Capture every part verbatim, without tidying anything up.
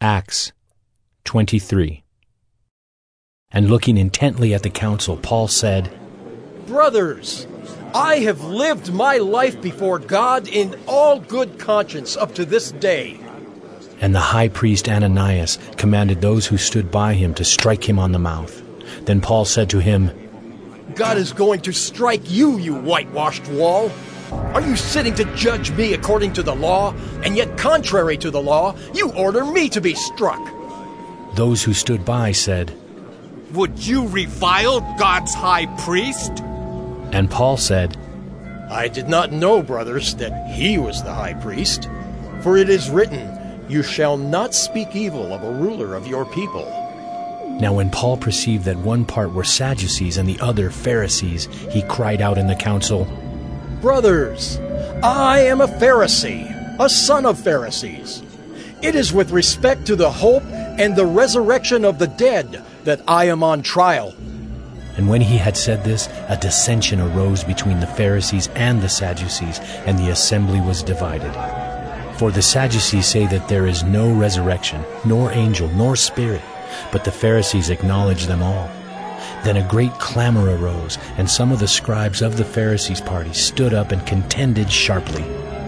Acts twenty-three. And looking intently at the council, Paul said, Brothers, I have lived my life before God in all good conscience up to this day. And the high priest Ananias commanded those who stood by him to strike him on the mouth. Then Paul said to him, God is going to strike you, you whitewashed wall. Are you sitting to judge me according to the law, and yet contrary to the law, you order me to be struck? Those who stood by said, Would you revile God's high priest? And Paul said, I did not know, brothers, that he was the high priest. For it is written, You shall not speak evil of a ruler of your people. Now when Paul perceived that one part were Sadducees and the other Pharisees, he cried out in the council, Brothers, I am a Pharisee, a son of Pharisees. It is with respect to the hope and the resurrection of the dead that I am on trial. And when he had said this, a dissension arose between the Pharisees and the Sadducees, and the assembly was divided. For the Sadducees say that there is no resurrection, nor angel, nor spirit, but the Pharisees acknowledge them all. Then a great clamor arose, and some of the scribes of the Pharisees' party stood up and contended sharply.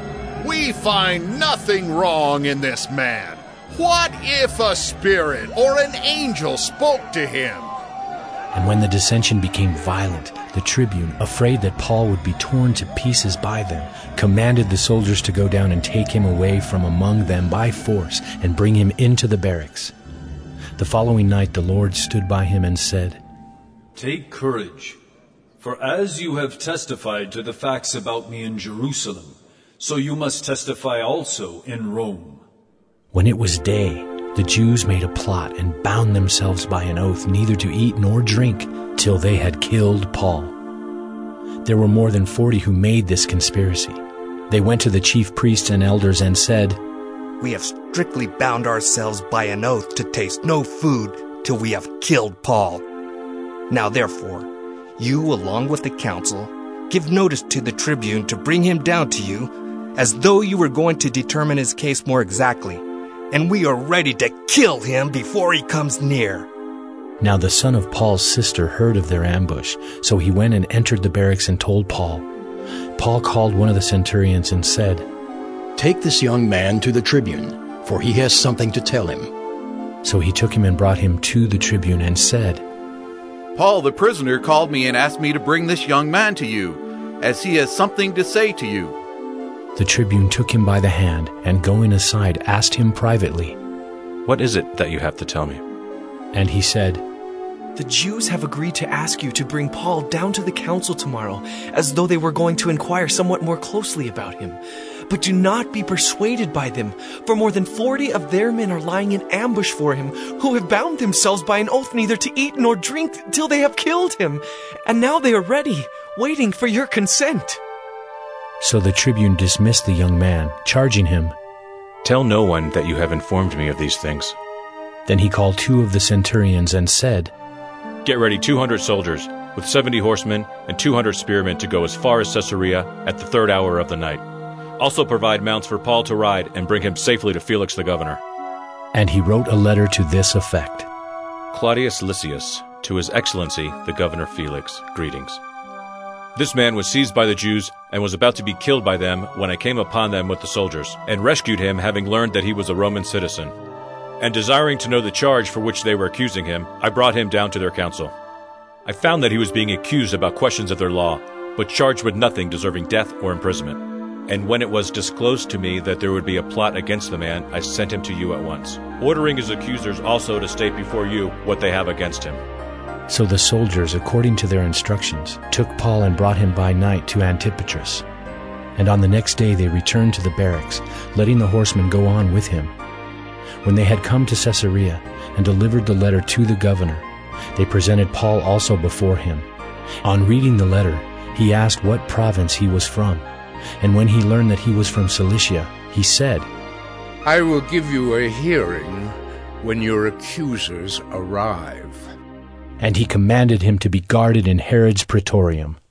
We find nothing wrong in this man. What if a spirit or an angel spoke to him? And when the dissension became violent, the tribune, afraid that Paul would be torn to pieces by them, commanded the soldiers to go down and take him away from among them by force and bring him into the barracks. The following night the Lord stood by him and said, Take courage, for as you have testified to the facts about me in Jerusalem, so you must testify also in Rome. When it was day, the Jews made a plot and bound themselves by an oath neither to eat nor drink till they had killed Paul. There were more than forty who made this conspiracy. They went to the chief priests and elders and said, We have strictly bound ourselves by an oath to taste no food till we have killed Paul. Now therefore, you along with the council, give notice to the tribune to bring him down to you, as though you were going to determine his case more exactly, and we are ready to kill him before he comes near. Now the son of Paul's sister heard of their ambush, so he went and entered the barracks and told Paul. Paul called one of the centurions and said, Take this young man to the tribune, for he has something to tell him. So he took him and brought him to the tribune and said, Paul the prisoner called me and asked me to bring this young man to you, as he has something to say to you. The tribune took him by the hand, and going aside asked him privately, What is it that you have to tell me? And he said, The Jews have agreed to ask you to bring Paul down to the council tomorrow, as though they were going to inquire somewhat more closely about him. But do not be persuaded by them, for more than forty of their men are lying in ambush for him, who have bound themselves by an oath neither to eat nor drink till they have killed him. And now they are ready, waiting for your consent. So the tribune dismissed the young man, charging him, Tell no one that you have informed me of these things. Then he called two of the centurions and said, Get ready two hundred soldiers, with seventy horsemen and two hundred spearmen to go as far as Caesarea at the third hour of the night. Also provide mounts for Paul to ride and bring him safely to Felix the governor. And he wrote a letter to this effect. Claudius Lysias, to His Excellency the Governor Felix, greetings. This man was seized by the Jews and was about to be killed by them when I came upon them with the soldiers, and rescued him, having learned that he was a Roman citizen. And desiring to know the charge for which they were accusing him, I brought him down to their council. I found that he was being accused about questions of their law, but charged with nothing deserving death or imprisonment. And when it was disclosed to me that there would be a plot against the man, I sent him to you at once, ordering his accusers also to state before you what they have against him. So the soldiers, according to their instructions, took Paul and brought him by night to Antipatris. And on the next day they returned to the barracks, letting the horsemen go on with him. When they had come to Caesarea and delivered the letter to the governor, they presented Paul also before him. On reading the letter, he asked what province he was from. And when he learned that he was from Cilicia, he said, I will give you a hearing when your accusers arrive. And he commanded him to be guarded in Herod's praetorium,